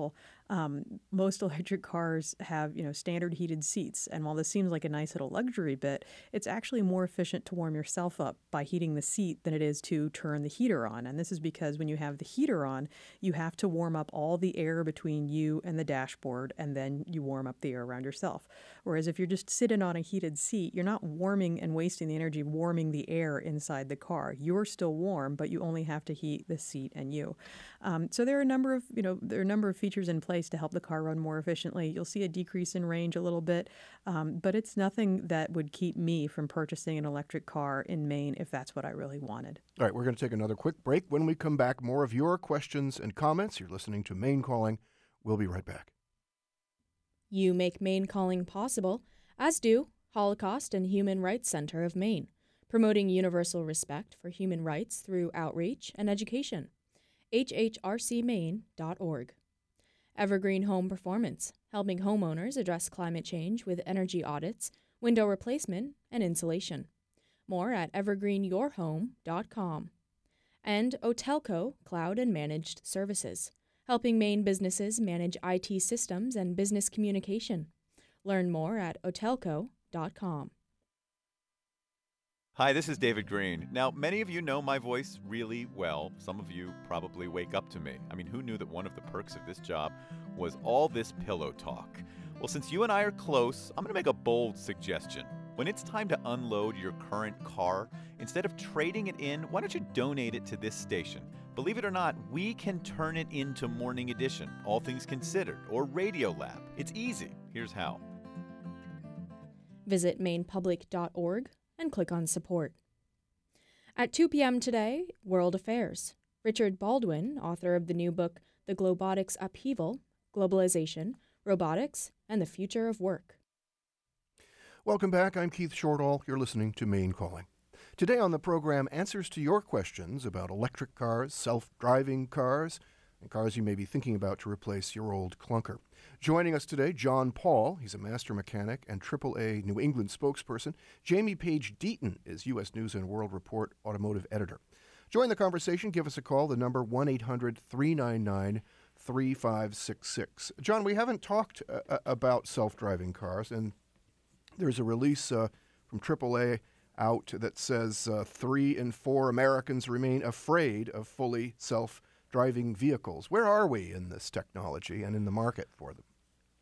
Um, most electric cars have, you know, standard heated seats. And while this seems like a nice little luxury bit, it's actually more efficient to warm yourself up by heating the seat than it is to turn the heater on. And this is because when you have the heater on, you have to warm up all the air between you and the dashboard, and then you warm up the air around yourself. Whereas if you're just sitting on a heated seat, you're not warming and wasting the energy warming the air inside the car. You're still warm, but you only have to heat the seat and you. Um, so there are a number of, you know, there are a number of features in place to help the car run more efficiently. You'll see a decrease in range a little bit, um, but it's nothing that would keep me from purchasing an electric car in Maine if that's what I really wanted. All right, we're going to take another quick break. When we come back, more of your questions and comments. You're listening to Maine Calling. We'll be right back. You make Maine Calling possible, as do Holocaust and Human Rights Center of Maine, promoting universal respect for human rights through outreach and education. H H R C Maine dot org. Evergreen Home Performance, helping homeowners address climate change with energy audits, window replacement, and insulation. More at evergreen your home dot com. And Otelco Cloud and Managed Services, helping Maine businesses manage I T systems and business communication. Learn more at otelco dot com. Hi, this is David Green. Now, many of you know my voice really well. Some of you probably wake up to me. I mean, who knew that one of the perks of this job was all this pillow talk? Well, since you and I are close, I'm going to make a bold suggestion. When it's time to unload your current car, instead of trading it in, why don't you donate it to this station? Believe it or not, we can turn it into Morning Edition, All Things Considered, or Radio Lab. It's easy. Here's how. Visit maine public dot org and click on Support. At two p.m. today, World Affairs. Richard Baldwin, author of the new book, The Globotics Upheaval, Globalization, Robotics, and the Future of Work. Welcome back. I'm Keith Shortall. You're listening to Maine Calling. Today on the program, answers to your questions about electric cars, self-driving cars, and cars you may be thinking about to replace your old clunker. Joining us today, John Paul. He's a master mechanic and triple A New England spokesperson. Jamie Page Deaton is U S News and World Report automotive editor. Join the conversation. Give us a call. The number one eight hundred three nine nine three five six six. John, we haven't talked uh, about self-driving cars, and there's a release uh, from triple A out that says uh, three in four Americans remain afraid of fully self-driving vehicles. Where are we in this technology and in the market for them?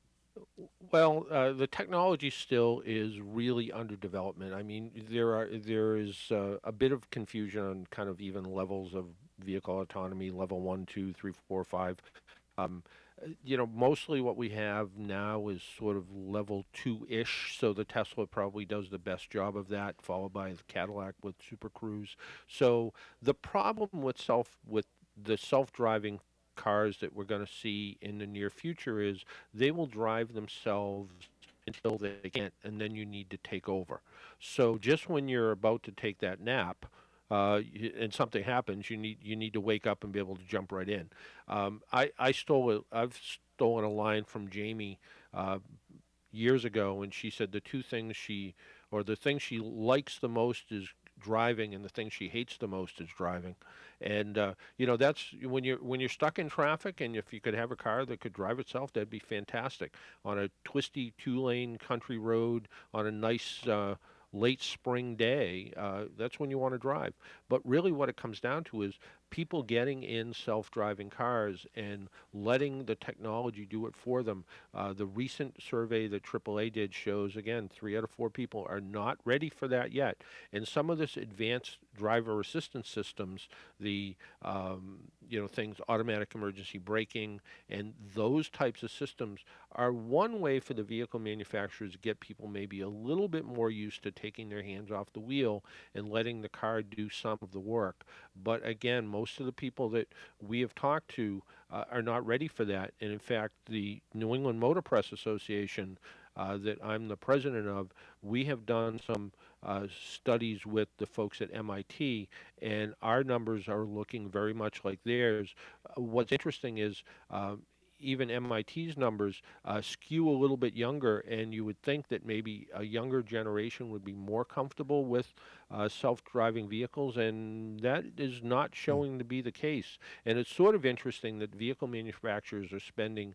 Well, uh, the technology still is really under development. I mean, there are there is uh, a bit of confusion on kind of even levels of vehicle autonomy, level one, two, three, four, five. Um, you know, mostly what we have now is sort of level two-ish, so the Tesla probably does the best job of that, followed by the Cadillac with Super Cruise. So the problem with self with the self-driving cars that we're going to see in the near future is they will drive themselves until they can't, and then you need to take over. So just when you're about to take that nap, uh, y- and something happens, you need you need to wake up and be able to jump right in. Um, I I stole a, I've stolen a line from Jamie uh, years ago, and she said the two things she or the thing she likes the most is driving, and the thing she hates the most is driving. And uh, you know, that's when you're when you're stuck in traffic, and if you could have a car that could drive itself, that'd be fantastic. On a twisty two-lane country road on a nice uh, late spring day, uh, that's when you want to drive. But really what it comes down to is people getting in self-driving cars and letting the technology do it for them. Uh, the recent survey that triple A did shows, again, three out of four people are not ready for that yet. And some of this advanced driver assistance systems, the um, you know things, automatic emergency braking, and those types of systems are one way for the vehicle manufacturers to get people maybe a little bit more used to taking their hands off the wheel and letting the car do some of the work. But again, most of the people that we have talked to uh, are not ready for that. And in fact, the New England Motor Press Association uh, that I'm the president of, we have done some uh, studies with the folks at M I T, and our numbers are looking very much like theirs. Uh, what's interesting is uh, even M I T's numbers uh, skew a little bit younger, and you would think that maybe a younger generation would be more comfortable with uh, self-driving vehicles, and that is not showing to be the case. And it's sort of interesting that vehicle manufacturers are spending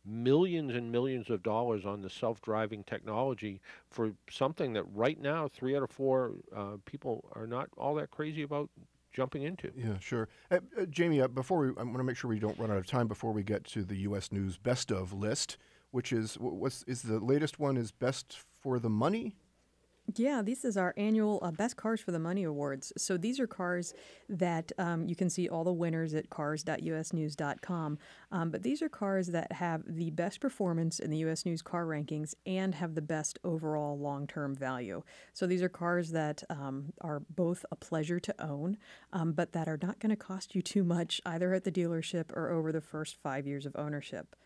millions and millions of dollars on the self-driving technology for something that right now three out of four uh, people are not all that crazy about jumping into. Yeah, sure. Uh, uh, Jamie, uh, before we, I want to make sure we don't run out of time before we get to the U S News Best of list, which is wh- what's is the latest one is Best for the Money? Yeah, this is our annual uh, Best Cars for the Money Awards. So these are cars that um, you can see all the winners at cars dot u s news dot com. Um, but these are cars that have the best performance in the U S News car rankings and have the best overall long-term value. So these are cars that um, are both a pleasure to own, um, but that are not going to cost you too much either at the dealership or over the first five years of ownership.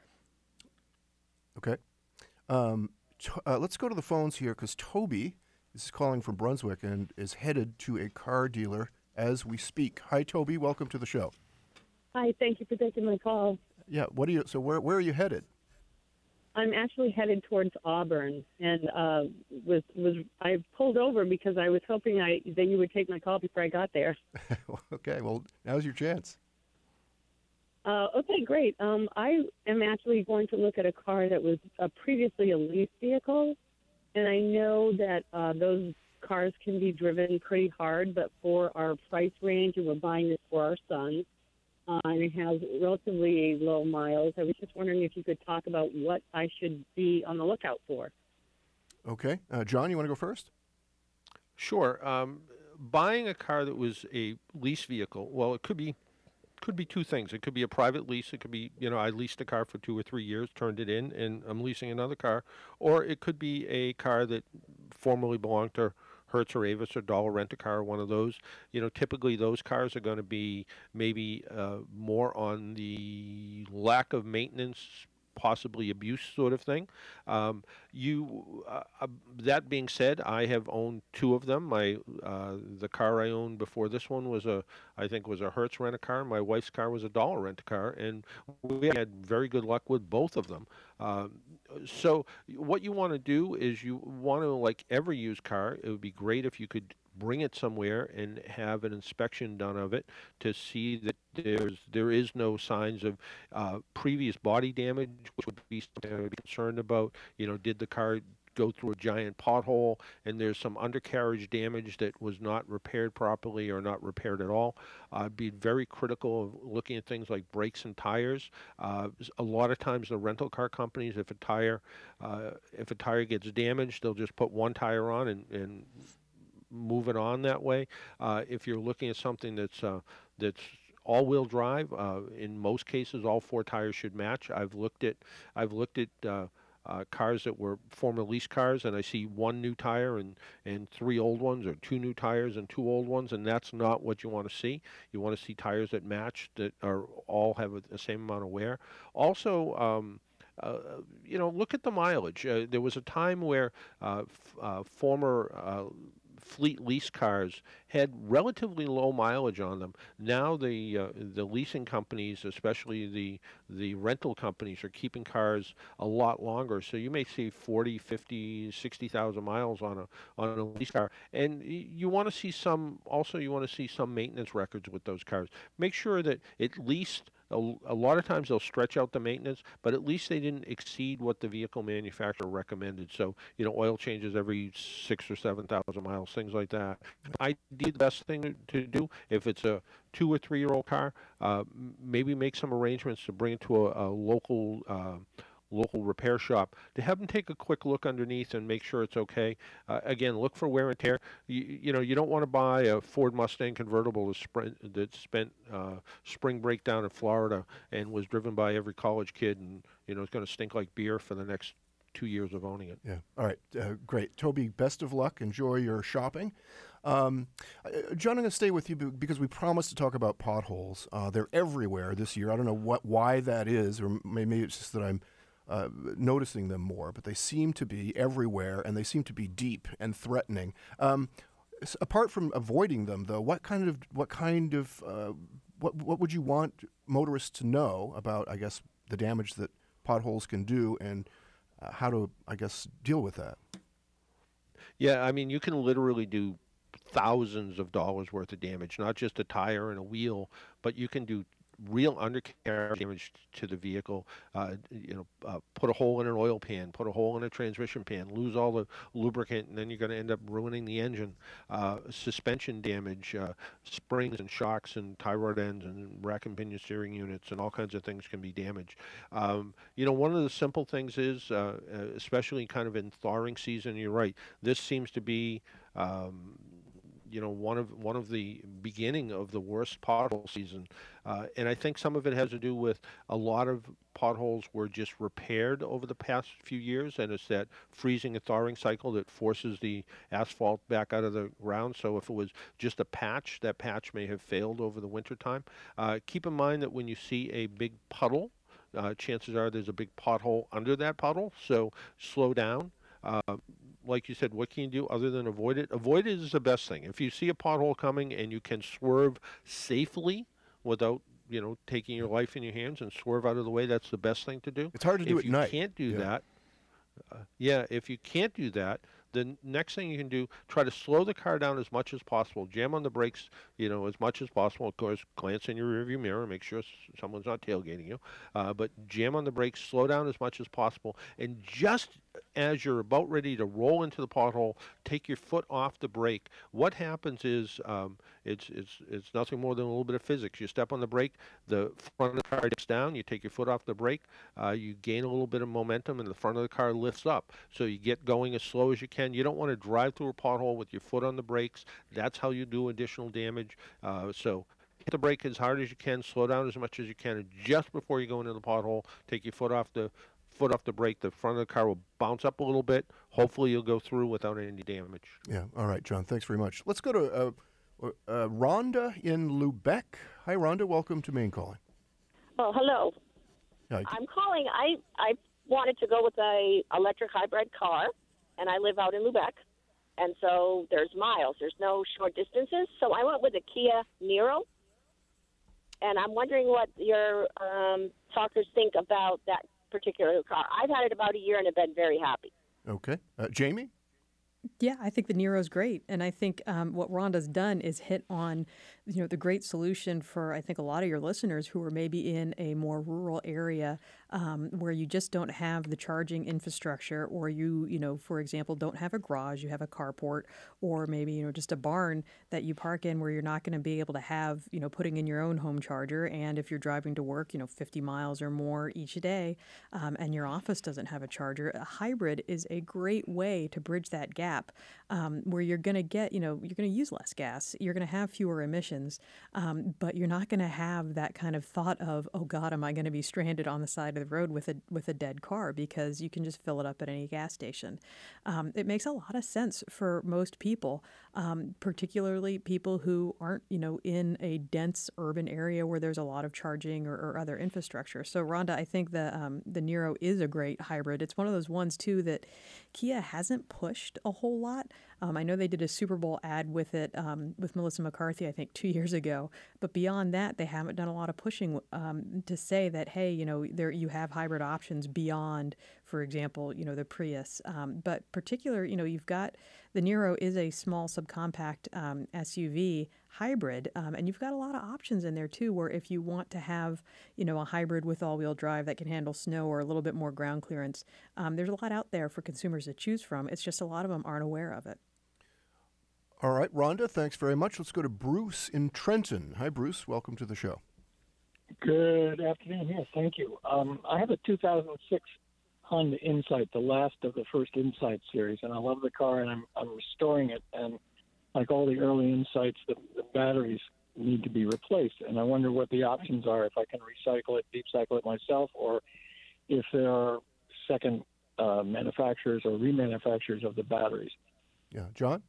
Okay. Um, to, uh, let's go to the phones here because Toby is calling from Brunswick and is headed to a car dealer as we speak. Hi, Toby. Welcome to the show. Hi, thank you for taking my call. Yeah. What do you? So where where are you headed? I'm actually headed towards Auburn, and uh, was was I pulled over because I was hoping I that you would take my call before I got there. Okay. Well, now's your chance. Uh, okay, great. Um, I am actually going to look at a car that was uh, previously a lease vehicle, and I know that uh, those cars can be driven pretty hard, but for our price range, and we're buying this for our son, uh, and it has relatively low miles, I was just wondering if you could talk about what I should be on the lookout for. Okay. Uh, John, you want to go first? Sure. Um, buying a car that was a lease vehicle, well, it could be could be two things. It could be a private lease. It could be, you know, I leased a car for two or three years, turned it in, and I'm leasing another car. Or it could be a car that formerly belonged to Hertz or Avis or Dollar Rent-A-Car, one of those. You know, typically those cars are going to be maybe uh, more on the lack of maintenance, possibly abuse sort of thing. Um, you, uh, uh, that being said, I have owned two of them. My uh, the car I owned before this one was a, I think was a Hertz rent-a-car. My wife's car was a Dollar Rent-A-Car, and we had very good luck with both of them. Uh, so what you want to do is you want to, like every used car, it would be great if you could bring it somewhere and have an inspection done of it to see that there's there is no signs of uh, previous body damage, which would be something I would be concerned about. You know, did the car go through a giant pothole and there's some undercarriage damage that was not repaired properly or not repaired at all? I'd uh, be very critical of looking at things like brakes and tires. Uh, a lot of times the rental car companies, if a tire uh, if a tire gets damaged, they'll just put one tire on and, and move it on that way. Uh, if you're looking at something that's uh, that's all-wheel drive, uh, in most cases, all four tires should match. I've looked at I've looked at uh, uh, cars that were former lease cars, and I see one new tire and and three old ones, or two new tires and two old ones, and that's not what you want to see. You want to see tires that match, that are all have a, the same amount of wear. Also. Um, Uh, you know, look at the mileage. Uh, there was a time where uh, f- uh, former uh, fleet lease cars had relatively low mileage on them. Now the uh, the leasing companies, especially the the rental companies, are keeping cars a lot longer. So you may see forty, fifty, sixty thousand miles on a on a lease car. And y- you want to see some also you want to see some maintenance records with those cars. Make sure that at least a, a lot of times they'll stretch out the maintenance, but at least they didn't exceed what the vehicle manufacturer recommended. So, you know, oil changes every six or seven thousand miles, things like that. I did the best thing to do if it's a two or three year old car. Uh, m- maybe make some arrangements to bring it to a, a local. Uh, local repair shop to have them take a quick look underneath and make sure it's okay. Uh, again, look for wear and tear. You, you know, you don't want to buy a Ford Mustang convertible that, sprint, that spent uh, spring breakdown in Florida and was driven by every college kid, and you know it's going to stink like beer for the next two years of owning it. Yeah. All right. Uh, great. Toby, best of luck. Enjoy your shopping. Um, uh, John, I'm going to stay with you be- because we promised to talk about potholes. Uh, they're everywhere this year. I don't know what why that is, or maybe it's just that I'm uh, noticing them more, but they seem to be everywhere, and they seem to be deep and threatening. Um, s- apart from avoiding them, though, what kind of what kind of uh, what what would you want motorists to know about, I guess, the damage that potholes can do, and uh, how to, I guess, deal with that? Yeah, I mean, you can literally do thousands of dollars worth of damage, not just a tire and a wheel, but you can do real undercarriage damage to the vehicle. Uh, you know, uh, put a hole in an oil pan, put a hole in a transmission pan, lose all the lubricant, and then you're going to end up ruining the engine. Uh, suspension damage, uh, springs and shocks and tie rod ends and rack and pinion steering units and all kinds of things can be damaged. Um, you know, one of the simple things is, uh, uh, especially kind of in thawing season, you're right, this seems to be um, you know, one of one of the beginning of the worst pothole season, uh, and I think some of it has to do with a lot of potholes were just repaired over the past few years, and it's that freezing and thawing cycle that forces the asphalt back out of the ground. So if it was just a patch, that patch may have failed over the winter time. Uh, keep in mind that when you see a big puddle, uh, chances are there's a big pothole under that puddle. So slow down. Uh, like you said, what can you do other than avoid it? Avoid it is the best thing. If you see a pothole coming and you can swerve safely without, you know, taking your life in your hands and swerve out of the way, that's the best thing to do. It's hard to do if at you night. can't do Yeah. that, uh, yeah, if you can't do that, the next thing you can do, try to slow the car down as much as possible. Jam on the brakes, you know, as much as possible. Of course, glance in your rearview mirror, make sure s- someone's not tailgating you. Uh, but jam on the brakes, slow down as much as possible, and just as you're about ready to roll into the pothole, take your foot off the brake. What happens is um, it's it's it's nothing more than a little bit of physics. You step on the brake, the front of the car dips down. You take your foot off the brake, uh, you gain a little bit of momentum, and the front of the car lifts up. So you get going as slow as you can. You don't want to drive through a pothole with your foot on the brakes. That's how you do additional damage. Uh, so hit the brake as hard as you can, slow down as much as you can, and just before you go into the pothole, take your foot off the foot off the brake. The front of the car will bounce up a little bit. Hopefully you'll go through without any damage. Yeah. All right, John. Thanks very much. Let's go to uh, uh, Rhonda in Lubec. Hi, Rhonda. Welcome to Maine Calling. Oh, hello. Hi. I'm calling. I I wanted to go with a electric hybrid car, and I live out in Lubec, and so there's miles. There's no short distances. So I went with a Kia Niro, and I'm wondering what your um, talkers think about that particular car. I've had it about a year and have been very happy. Okay. Uh, Jamie? Yeah, I think the Nero's great, and I think um, what Rhonda's done is hit on, you know, the great solution for I think a lot of your listeners who are maybe in a more rural area um, where you just don't have the charging infrastructure, or you, you know, for example, don't have a garage, you have a carport, or maybe you know just a barn that you park in where you're not going to be able to have, you know, putting in your own home charger, and if you're driving to work, you know, fifty miles or more each day, um, and your office doesn't have a charger, a hybrid is a great way to bridge that gap. Um, where you're going to get, you know, you're going to use less gas, you're going to have fewer emissions, um, but you're not going to have that kind of thought of, oh God, am I going to be stranded on the side of the road with a with a dead car, because you can just fill it up at any gas station. Um, it makes a lot of sense for most people, um, particularly people who aren't, you know, in a dense urban area where there's a lot of charging or, or other infrastructure. So Rhonda, I think the um, the Niro is a great hybrid. It's one of those ones too that Kia hasn't pushed a whole lot. Um, I know they did a Super Bowl ad with it um, with Melissa McCarthy, I think, two years ago. But beyond that, they haven't done a lot of pushing um, to say that, hey, you know, there you have hybrid options beyond, for example, you know, the Prius. Um, but particular, you know, you've got the Niro is a small subcompact um, S U V hybrid, um, and you've got a lot of options in there too. Where if you want to have, you know, a hybrid with all-wheel drive that can handle snow or a little bit more ground clearance, um, there's a lot out there for consumers to choose from. It's just a lot of them aren't aware of it. All right, Rhonda, thanks very much. Let's go to Bruce in Trenton. Hi, Bruce. Welcome to the show. Good afternoon. Yes, thank you. Um, I have a two thousand six Honda Insight, the last of the first Insight series, and I love the car, and I'm, I'm restoring it. And like all the early Insights, the, the batteries need to be replaced. And I wonder what the options are, if I can recycle it, deep cycle it myself, or if there are second uh, manufacturers or remanufacturers of the batteries. Yeah, John?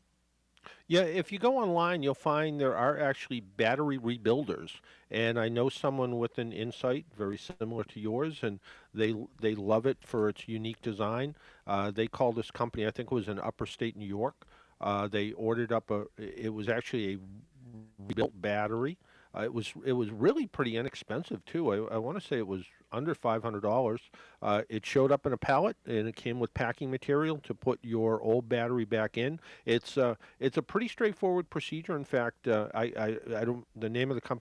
Yeah, if you go online, you'll find there are actually battery rebuilders, and I know someone with an Insight very similar to yours, and they they love it for its unique design. Uh, they call this company, I think it was in Upper State New York. Uh, they ordered up a. It was actually a rebuilt battery. Uh, it was it was really pretty inexpensive too. I, I want to say it was under five hundred dollars. Uh, it showed up in a pallet, and it came with packing material to put your old battery back in. It's uh, it's a pretty straightforward procedure. In fact, uh, I, I I don't the name of the company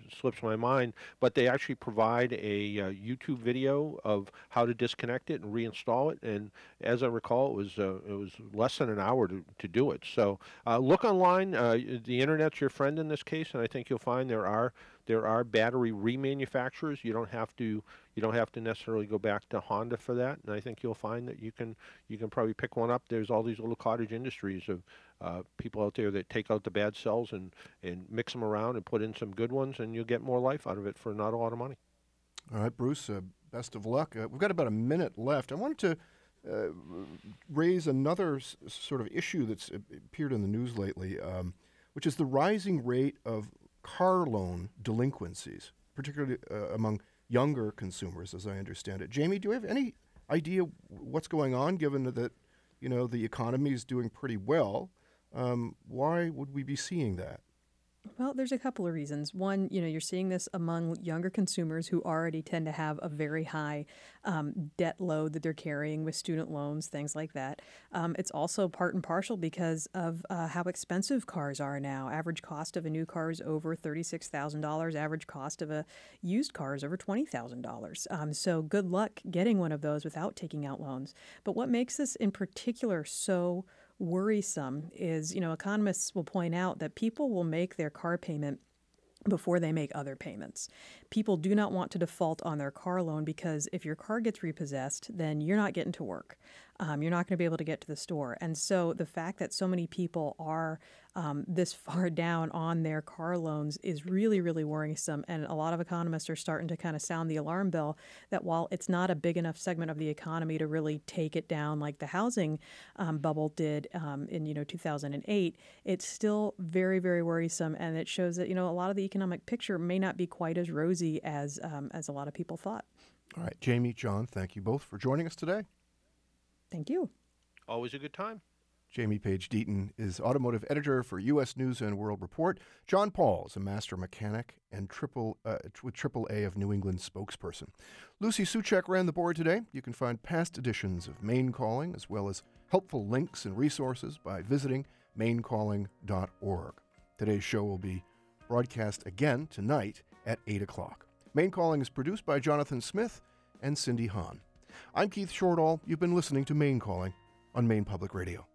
slips my mind, but they actually provide a uh, YouTube video of how to disconnect it and reinstall it. And as I recall, it was uh, it was less than an hour to, to do it. So uh, look online. Uh, the internet's your friend in this case, and I think you'll find there are there are battery remanufacturers. You don't have to you don't have to necessarily go back to Honda for that. And I think you'll find that you can you can probably pick one up. There's all these little cottage industries of uh, people out there that take out the bad cells and and mix them around and put in some good ones, and you'll get more life out of it for not a lot of money. All right, Bruce, uh, best of luck. Uh, we've got about a minute left. I wanted to uh, raise another s- sort of issue that's appeared in the news lately, um, which is the rising rate of car loan delinquencies, particularly uh, among younger consumers, as I understand it. Jamie, do you have any idea what's going on, given that, you know, the economy is doing pretty well? Um, why would we be seeing that? Well, there's a couple of reasons. One, you know, you're seeing this among younger consumers who already tend to have a very high um, debt load that they're carrying with student loans, things like that. Um, it's also part and partial because of uh, how expensive cars are now. Average cost of a new car is over thirty-six thousand dollars. Average cost of a used car is over twenty thousand dollars. Um, so good luck getting one of those without taking out loans. But what makes this in particular so worrisome is, you know, economists will point out that people will make their car payment before they make other payments. People do not want to default on their car loan because if your car gets repossessed, then you're not getting to work. Um, you're not going to be able to get to the store. And so the fact that so many people are um, this far down on their car loans is really, really worrisome. And a lot of economists are starting to kind of sound the alarm bell that while it's not a big enough segment of the economy to really take it down like the housing um, bubble did um, in, you know, two thousand eight, it's still very, very worrisome. And it shows that, you know, a lot of the economic picture may not be quite as rosy as um, as a lot of people thought. All right, Jamie, John, thank you both for joining us today. Thank you. Always a good time. Jamie Page Deaton is automotive editor for U S News and World Report. John Paul is a master mechanic and triple uh, with triple A of New England spokesperson. Lucy Suchek ran the board today. You can find past editions of Maine Calling as well as helpful links and resources by visiting maine calling dot org. Today's show will be broadcast again tonight at eight o'clock. Maine Calling is produced by Jonathan Smith and Cindy Hahn. I'm Keith Shortall. You've been listening to Maine Calling on Maine Public Radio.